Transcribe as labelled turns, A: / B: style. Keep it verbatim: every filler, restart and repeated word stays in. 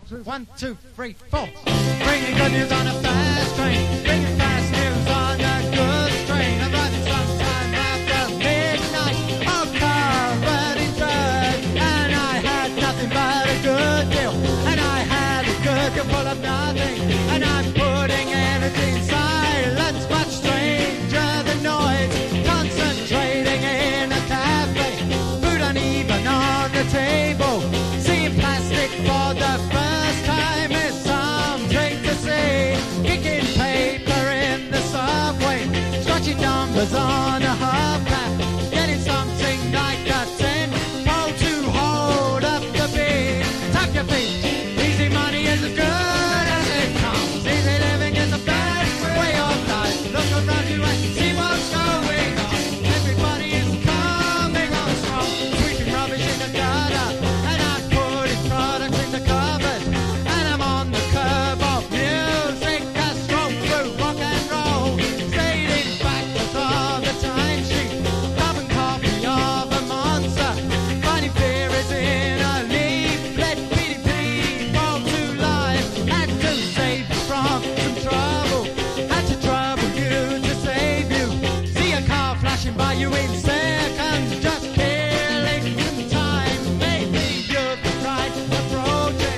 A: One, two, three, four. Bringing good news on a fast train. Bringing fast news on a good train. Arriving sometime after midnight. Oh, covered in dirt. And I had nothing but a good deal. And I had a good deal full of nothing. And I'm putting energy in silence. Much stranger than noise. Concentrating in a cafe. Food uneven on the table. Seeing plastic for the first time is something to see. Kicking paper in the subway, scratching numbers on a hubcap, getting something like a ten pole to hold up the beat. Tap your feet. Easy money is as good as it comes. Easy living is the best way of life. Look around you and see what's going on. Everybody is coming on strong, sweeping rubbish in the gutter, and I'm putting products in the cupboard, and I'm on the curb of music, a stroll through rock and roll, stating factors of the timesheet, cup and coffee of a monster, finding fear is in a leaflet, beating people to life, had to save you from some trouble, had to trouble you to save you, see a car flashing by you in